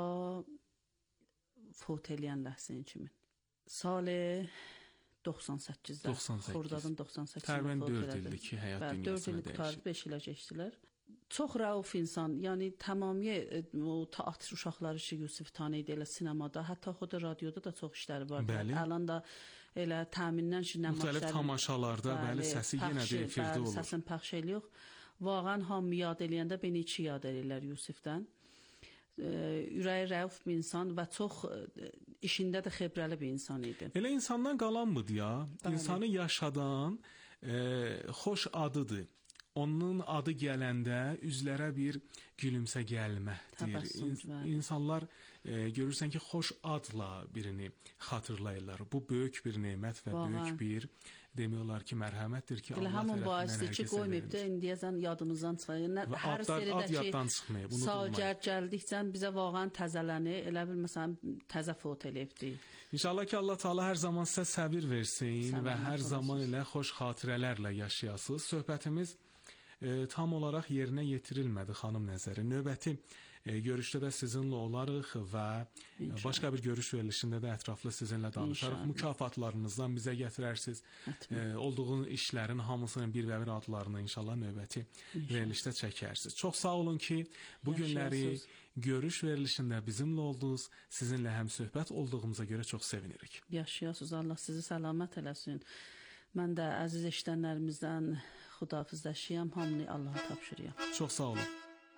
fot eləyən ləhzəyə kimi. Salı 98-də. Xordadın 98-də. Təqribən 4 ildir ki, həyat dünyasına dəyişib. 4 il 5 ilə keçdilər. Çox rauf insan, yəni tamamilə o teatr uşaqları ki Yusif tanıydı elə sinemada, hətta xod radioda da çox işləri vardı. Əlan da elə təmindən ki müxtəlif tamaşalarda bəli səsi yenə də efirdə olur. Səsin pəxş eləyirik. Vağan hamı yad eləyəndə beni iki yad eləyirlər Yusifdən. Ürəyi rauf bir insan və çox işində də xebrəli bir insan idi. Elə insandan qalanmıdır ya. İnsanı yaşadan xoş adıdır. Onun adı gələndə üzlərə bir gülümsə gəlməkdir. İnsanlar görürsən ki, xoş adla birini xatırlayırlar. Bu böyük bir nemət və böyük bir demək olar ki, mərhəmətdir ki, Allah həmin baisdir ki, qoymayıb da indiyəzən yadımızdan çıxır. Hər seridə ki, sağ gəldikcə bizə vağan təzələni, elə bil məsələn təzə fot eləyibdi. İnşallah ki, Allah Taala hər zaman sizə səbir versin və hər zaman elə xoş xatirələrlə yaşayasınız. Söhbətimiz tam olaraq yerinə yetirilmədi xanım Nəzəri. Növbəti görüşdə də sizinlə olarıq və başqa bir görüş verilişində də ətraflı sizinlə danışarıq. Mükafatlarınızdan bizə gətirərsiniz. Olduğunuz işlərin hamısının bir və bir adlarını inşallah növbəti verilişdə çəkərsiniz. Çox sağ olun ki, bu günləri görüş verilişində bizimlə oldunuz. Sizinlə həm söhbət olduğumuza görə çox sevinirik. Yaşayasınız. Allah sizi səlamət eləsin. Mən də əziz eşidənlərimizdən xudahafizləşiyəm, hamını Allaha tapşırıyam. Çox sağ olun.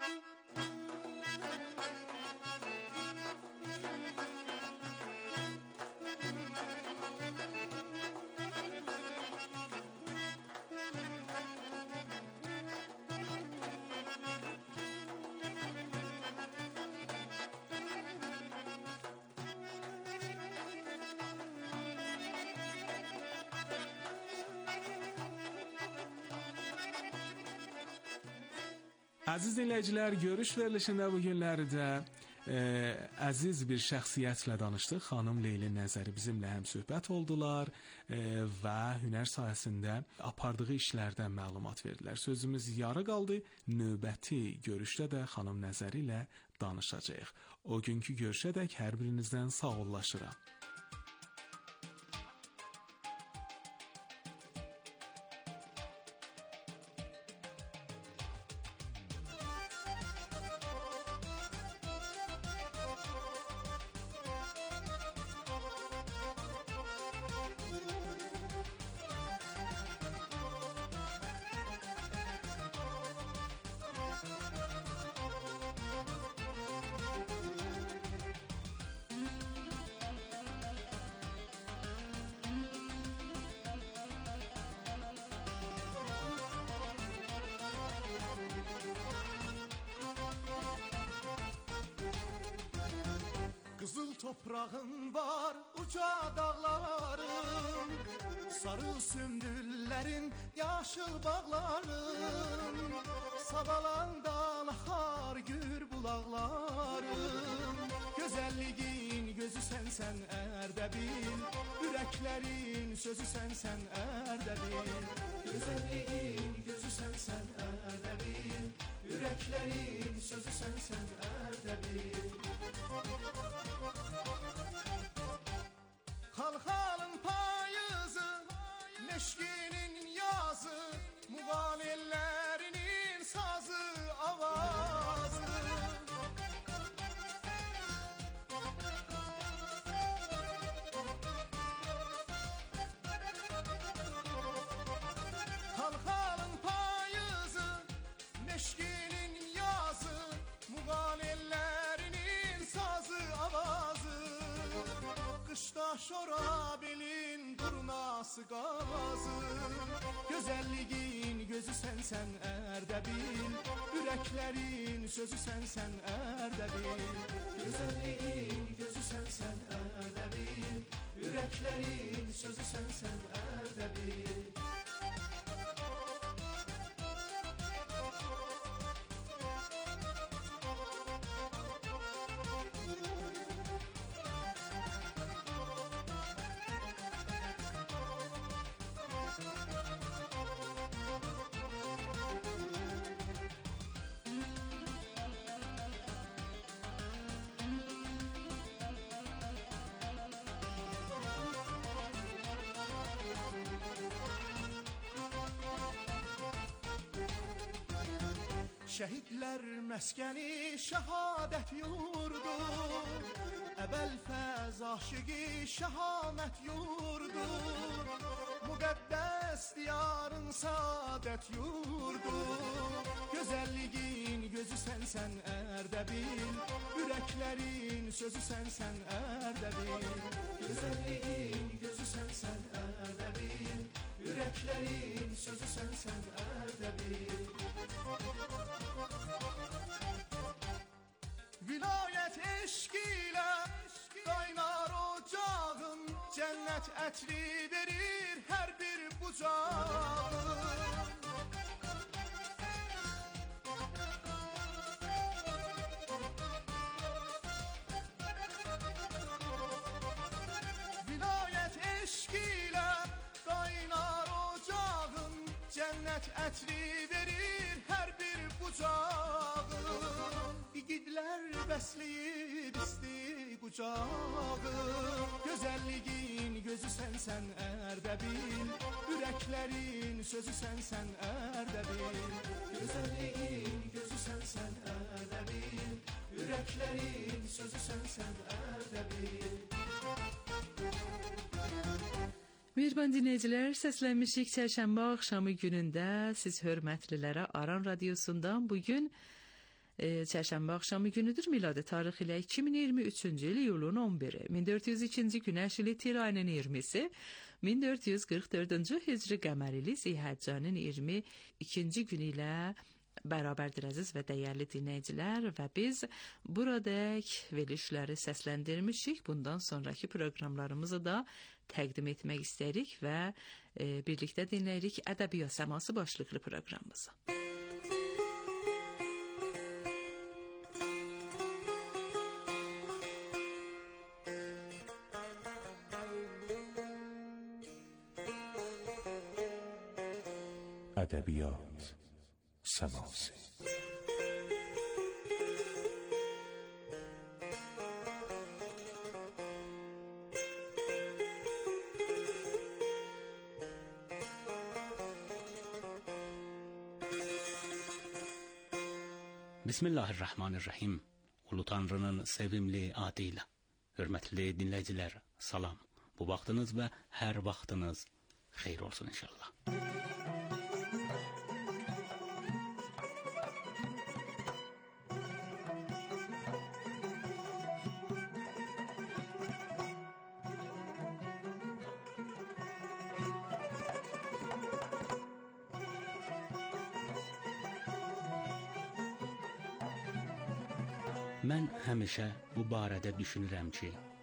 Əziz dinləyicilər, görüş verilişində bu günlərdə əziz bir şəxsiyyətlə danışdıq. Xanım Leyli Nəzəri bizimlə həmsöhbət oldular və hünər sahəsində apardığı işlərdən məlumat verdilər. Sözümüz yarı qaldı. Növbəti görüşdə də xanım Nəzəri ilə danışacağıq. O günkü görüşədək hər birinizdən sağollaşıram. toprağın var, uca dağların, sarı sümbüllerin, yaşıl bağların, Savalandan axar gür bulaqların, gözəlliyin gözü sənsən Ərdəbil, ürəklərin sözü sənsən Ərdəbil, gözəlliyin gözü sənsən Ərdəbil, ürəklərin sözü sənsən Ərdəbil. Xalxalın payızı, meşkinin yazı, muğan ellərinin sazı, avazı. Xalxalın payızı, meşkinin yazı, muğan ellərinin sazı, avazı. Qışda şorabelin durnası qazı, gözəlliyin gözü sənsən Ərdəbil, ürəklərin sözü sənsən Ərdəbil, gözəlliyin gözü sənsən Ərdəbil, ürəklərin sözü sənsən Ərdəbil. Şəhidlər məskəni şəhadət yurdu, əbəl fəz aşıqi şəhamət yurdu, müqəddəs diyarın saadət yurdu, gözəlliyin gözü sənsən Ərdəbil, ürəklərin sözü sənsən Ərdəbil, gözəlliyin gözü sənsən Ərdəbil, ürəklərin sözü sənsən Ərdəbil. Vilayət eşq ilə qaynar ocağın, cənnət ətri verir hər bir bucağın. Vilayət eşq ilə qaynar ocağın, cənnət ətri verir hər bir bucağın. İgidlər bəsləyib isti qucağın, gözəlliyin gözü sənsən Ərdəbil, ürəklərin sözü sənsən Ərdəbil, gözəlliyin gözü sənsən Ərdəbil, ürəklərin sözü sənsən Ərdəbil. Mehriban dinləyicilər, səslənmişik çərşənbə axşamı günündə siz hörmətlilərə Aran Radiosundan bugün çərşənbə axşamı günüdür. Miladi tarix ilə 2023-cü il iyulun 11-i, 1402-ci günəş ili Tir ayının 20-si, 1444-cü hicri qəmər ili Zihəccanın 22-ci günü ilə bərabərdir əziz və dəyərli dinləyicilər və biz buradək verilişləri səsləndirmişik. Bundan sonraki proqramlarımızı da təqdim etmək istəyirik və birlikdə dinləyirik Ədəbiyyat Səması başlıqlı proqramımızı. Ədəbiyyat Səması. Bismillahirrahmanirrahim. Ulu Tanrının sevimli adıyla. Hörmətli dinləyicilər, salam. Bu vaxtınız və hər vaxtınız xeyir olsun inşallah. Mən həmişə bu barədə düşünürəm ki,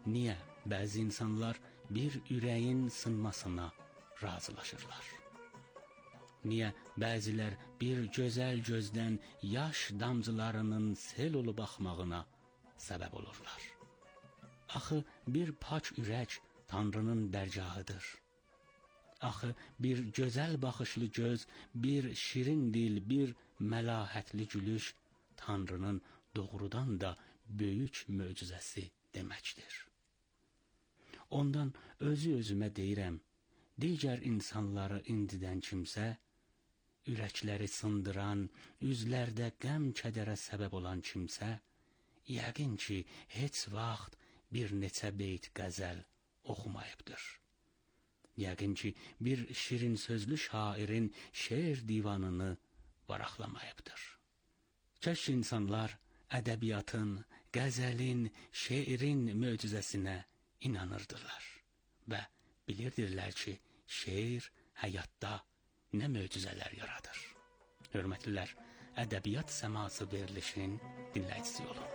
niyə bəzi insanlar bir ürəyin sınmasına razılaşırlar? Niyə bəzilər bir gözəl gözdən yaş damcılarının sel olub axmağına səbəb olurlar? Axı bir pak ürək Tanrının dərgahıdır. Axı bir gözəl baxışlı göz, bir şirin dil, bir məlahətli gülüş Tanrının doğrudan da böyük möcüzəsi deməkdir. Ondan özümə deyirəm, digər insanları incidən kimsə, ürəkləri sındıran, üzlərdə qəm-kədərə səbəb olan kimsə, yəqin ki, heç vaxt bir neçə beyt qəzəl oxumayıbdır. Yəqin ki, bir şirin sözlü şairin şeir divanını varaqlamayıbdır. Kəşk insanlar ədəbiyyatın, qəzəlin, şeirin möcüzəsinə inanırdılar və bilirdirlər ki, şeir həyatda nə möcüzələr yaradır. Hörmətlilər, ədəbiyyat səması verilişinin dinləyicisi olun.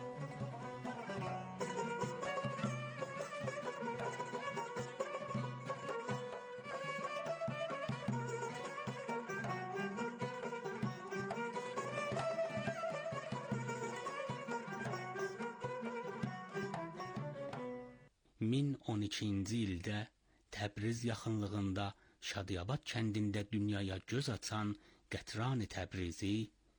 ...1012-ci ildə Təbriz yaxınlığında Şadiyabad kəndində dünyaya göz açan Qətran-ı Təbrizi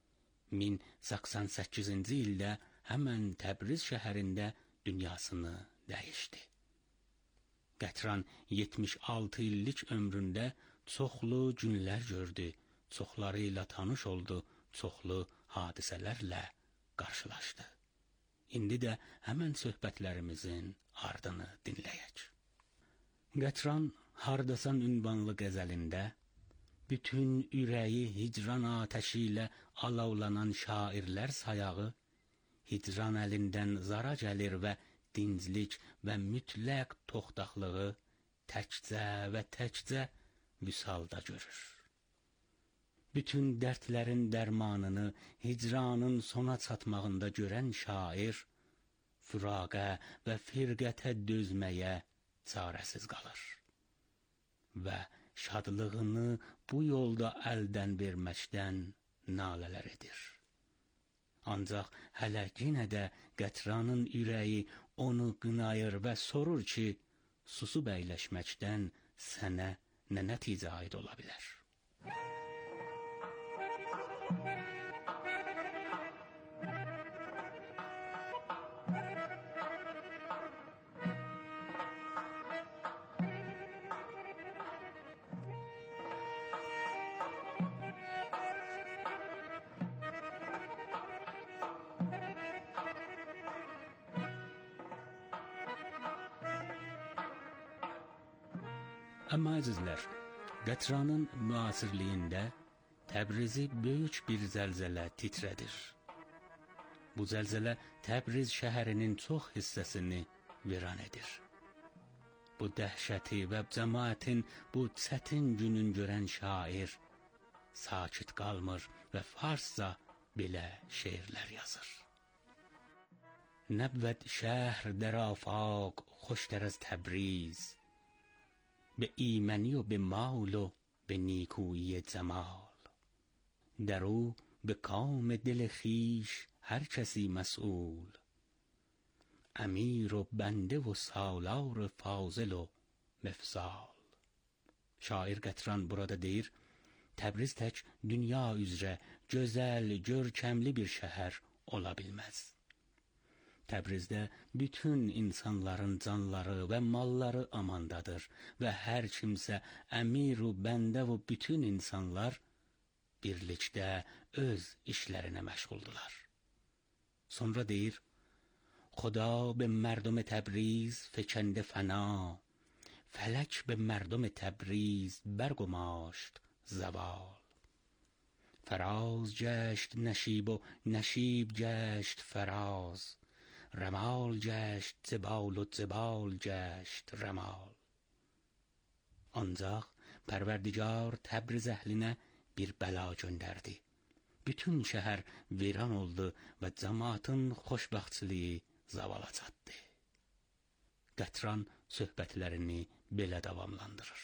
1088-ci ildə həmən Təbriz şəhərində dünyasını dəyişdi. Qətran 76 illik ömründə çoxlu günlər gördü, çoxları ilə tanış oldu, çoxlu hadisələrlə qarşılaşdı. İndi də həmən söhbətlərimizin ardını dinləyək. Qətran Hardasan ünvanlı qəzəlində bütün ürəyi hicran atəşi ilə alovlanan şairlər sayağı hicran əlindən zara gəlir və dinclik və mütləq toxtaqlığı təkcə vüsalda görür. Bütün dərdlərin dərmanını hicranın sona çatmağında görən şair füraqə və firqətə dözməyə çarəsiz qalır və şadlığını bu yolda əldən verməkdən nalələr edir. Ancaq hələ yenə də Qətranın ürəyi onu qınayır və sorur ki, susub əyləşməkdən sənə nə nəticə aid ola bilər? Amma əzizlər, Qətranın müasirliyində Təbrizi böyük bir zəlzələ titrədir. Bu zəlzələ Təbriz şəhərinin çox hissəsini viran edir. Bu dəhşəti və cəmaətin bu çətin günün görən şair sakit qalmır və farsca belə şeirlər yazır. Nəbvəd şəhr در آفاق خوشتر از تبریز به ایمنی و به مال و به نیکویی جمال در او به کام دل خویش هر کسی مسئول امیر و بنده و سالار فاضل و mefzal. Şair Qətran burada deyir, Təbriz tək dünya üzrə gözəl, görkəmli bir şəhər ola bilməz. Təbrizdə bütün insanların canları və malları amandadır və hər kimsə əmir و bəndə və bütün insanlar birlikdə öz işlərinə məşğuldular. Sonra deyir, خدا به مردم تبریز فکنده فنا فلک به مردم تبریز برگماشت زوال فراز گشت نشیب و نشیب گشت فراز رمال گشت زبال و زبال گشت رمال. Ancaq Pərverdigar Təbriz əhlinə bir bəla göndərdi. Bütün şəhər viran oldu və cəmaatın xoşbəxtçiliyi zavala çatdı. Qətran söhbətlərini belə davamlandırır.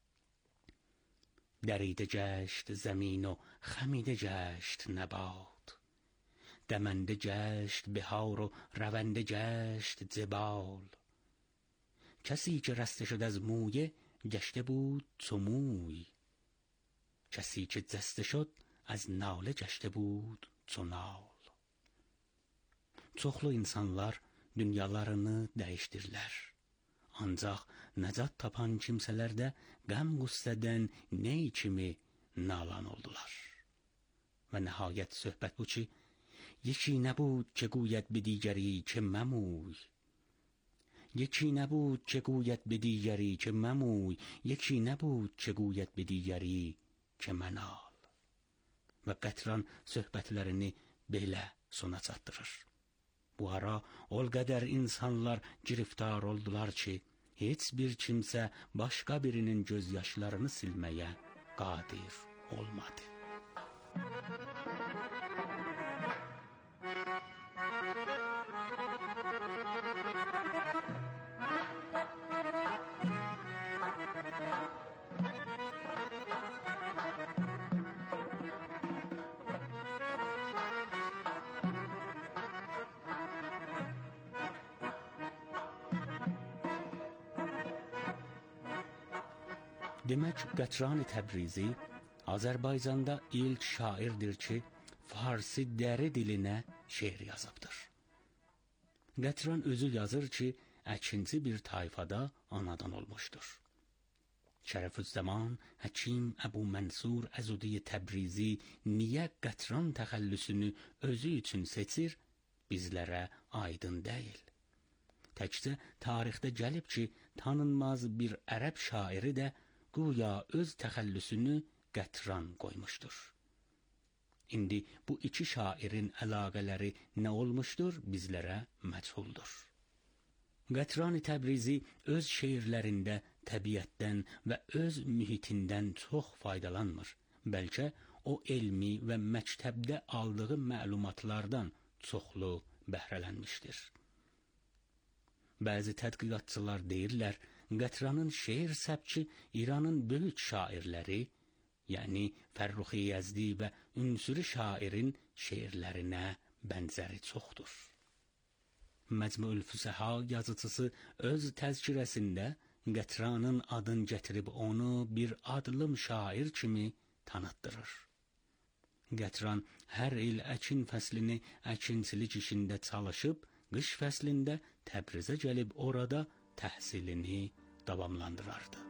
Dəridə gəşt zəmin و خمیده گشت نبات دمنده گشت بهار و رونده گشت جبال کسی که رسته شد از مویه گشته بود چو موی کسی که جسته شد از nalə گشته بود ço nal. Çoxlu insanlar dünyalarını dəyişdirlər. Ancaq nəcat tapan kimsələr də qəm-qüssədən ney kimi nalan oldular. Və nəhayət söhbət bu ki, یکی نبود که گوید به دیگری که مموی یکی نبود که گوید به دیگری که مموی یکی نبود که گوید به دیگری که منال. Və Qətran söhbətlərini belə sona çatdırır. Bu ara ol qədər insanlar giriftar oldular ki, heç bir kimsə başqa birinin gözyaşlarını silməyə qadir olmadı. Demək, Qətran Təbrizi Azərbaycanda ilk şairdir ki, Farsi dəri dilinə şeir yazıbdır. Qətran özü yazır ki, əkinci bir tayfada anadan olmuşdur. Şərəfüzzəman Həkim Əbu Mənsur Əzudi Təbrizi niyə Qətran təxəllüsünü özü üçün seçir, bizlərə aydın deyil. Təkcə tarixdə gəlib ki, tanınmaz bir ərəb şairi də güya öz təxəllüsünü Qətran qoymuşdur. İndi bu iki şairin əlaqələri nə olmuşdur, bizlərə məchuldur. Qətran Təbrizi öz şeirlərində təbiətdən və öz mühitindən çox faydalanmır. Bəlkə o elmi və məktəbdə aldığı məlumatlardan çoxlu bəhrələnmişdir. Bəzi tədqiqatçılar deyirlər, Qətranın şeir səbki İranın böyük şairləri, yəni Fərruxi Yəzdi və ünsürü şairin şeirlərinə bənzəri çoxdur. Məcmuül Füsəha yazıcısı öz təzkirəsində Qətranın adını gətirib onu bir adlım şair kimi tanıtdırır. Qətran hər il əkin fəslini əkinçilik işində çalışıb, qış fəslində Təbrizə gəlib orada təhsilini davamlandırardı.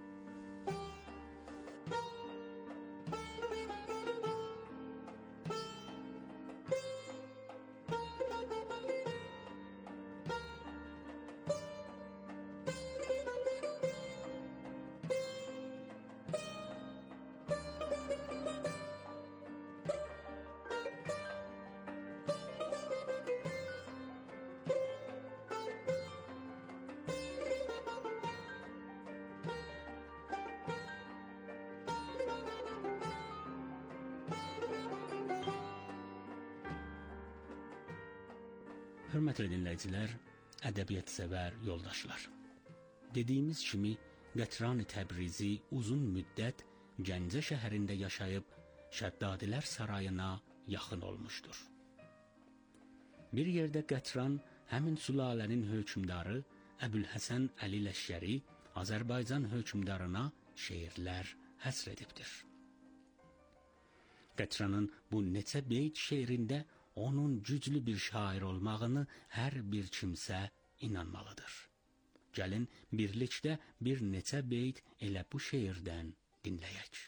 Hörmətli dinləyicilər, ədəbiyyat-sevər yoldaşlar. Dediyimiz kimi, Qətran Təbrizi uzun müddət Gəncə şəhərində yaşayıb, Şəddadilər sarayına yaxın olmuşdur. Bir yerdə Qətran həmin sülalənin hökmdarı Əbülhəsən Əli Ləşkəri Azərbaycan hökmdarına şeirlər həsr edibdir. Qətranın bu neçə beyt şeirində onun güclü bir şair olmağını hər bir kimsə inanmalıdır. Gəlin birlikdə bir neçə beyt elə bu şeirdən dinləyək.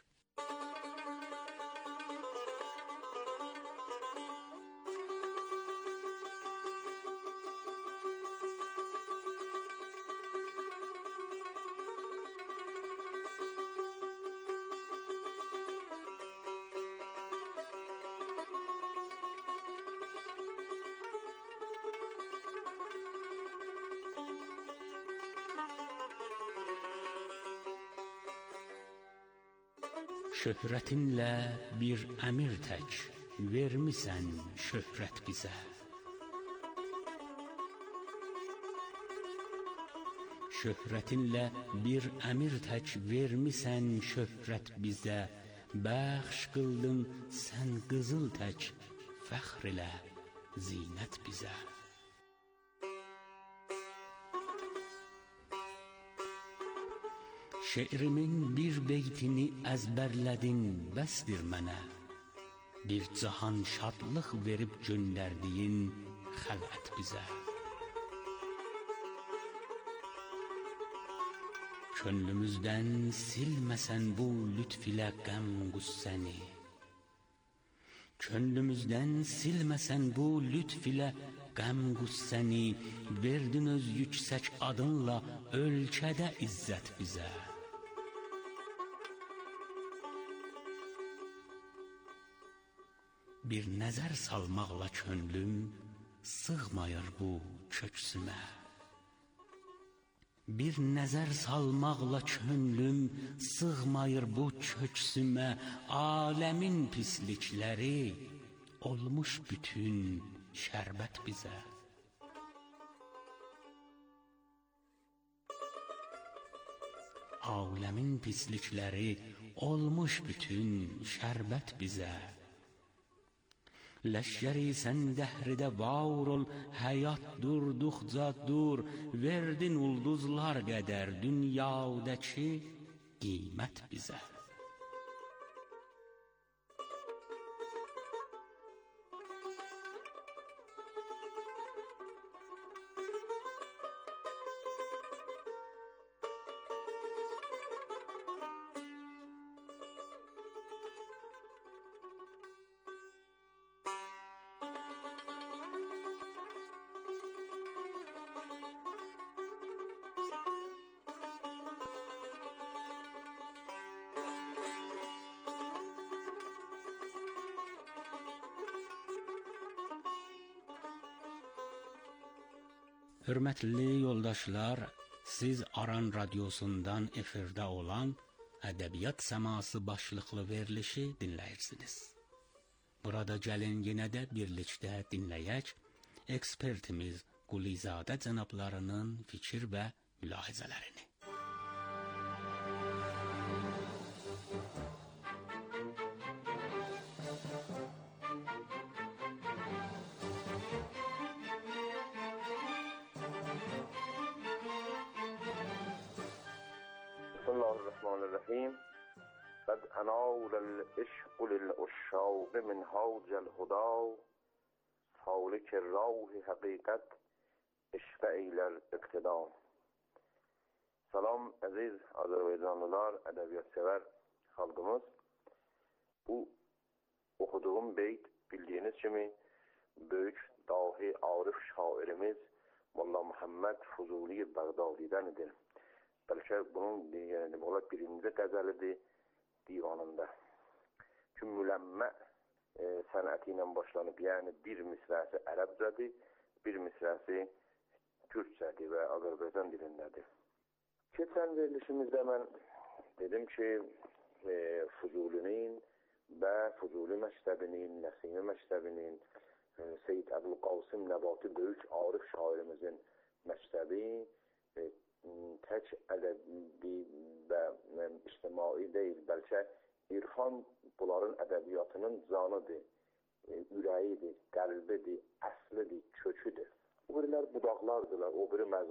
Şöhrətinlə bir əmir tək vermisən şöhrət bizə. Şöhrətinlə bir əmir tək vermisən şöhrət bizə, bəxş qıldın sən qızıl tək, fəxr ilə zinət bizə. Şeirimin bir beytini əzbərlədin, bəsdir mənə, bir cahan şadlıq verib göndərdiyin xələt bizə. Könlümüzdən silməsən bu lütf ilə qəm qüssəni, könlümüzdən silməsən bu lütf ilə qəm qüssəni, verdin öz yüksək adınla ölkədə izzət bizə. Bir nəzər salmaqla könlüm sığmayır bu köksümə, bir nəzər salmaqla könlüm sığmayır bu köksümə, aləmin pislikləri olmuş bütün şərbət bizə. Aləmin pislikləri olmuş bütün şərbət bizə. Leşyeri sen dehride var ol, hayat durduqca dur, verdin ulduzlar qədər dünyadaki qiymət bizə. Hörmətli yoldaşlar, siz Aran Radyosundan efirdə olan Ədəbiyyat Səması başlıqlı verilişi dinləyirsiniz. Burada gəlin yenə də birlikdə dinləyək ekspertimiz Qulizadə cənablarının fikir və mülahizələrini. Bismillahirrahmanirrahim. قد أنال العشق للعشاق منهاج الهدى سالك راه حقیقت اشفع الاقتدا. Salam əziz Azərbaycanlılar, ədəbiyyat sevər xalqımız. Bu oxuduğum beyt bildiyiniz kimi böyük dahi arif şairimiz Molla Muhammed Fuzuli Bağdadidəndir. Bəlkə bunun birinci qəzəlidir divanında. Ki müləmmə sənəti ilə başlanıb, yəni bir misrəsi ərəbcədir, bir misrəsi türkçədir və Azərbaycan dilindədir. Keçən verilişimizdə mən dedim ki, Fuzulinin və Fuzuli məktəbinin, Nəsimi məktəbinin, Seyyid Əbülqasım Nəbati böyük arif şairimizin məktəbi tək ədəbi və ictimai deyil, bəlkə İrfan bunların ədəbiyyatının canıdır, ürəyidir, qəlbidir, əslidir, köküdür. O birilər budaqlardılar, o biri